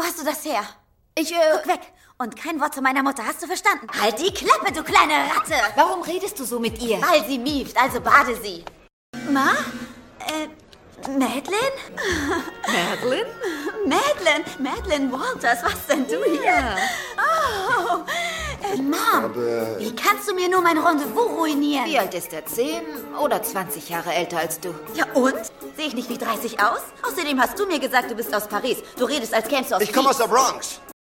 hast du das her? Guck weg. Und kein Wort zu meiner Mutter, hast du verstanden? Halt die Klappe, du kleine Ratte! Warum redest du so mit ihr? Weil sie mieft, also bade sie. Ma? Madeline? Madeline? Madeline Walters, was denn du hier? Oh, Mom, wie kannst du mir nur mein Rendezvous ruinieren? Wie alt ist er? 10 oder 20 Jahre älter als du? Ja und? Sehe ich nicht wie 30 aus? Außerdem hast du mir gesagt, du bist aus Paris. Du redest, als kämst du aus Ich komme aus der Bronx.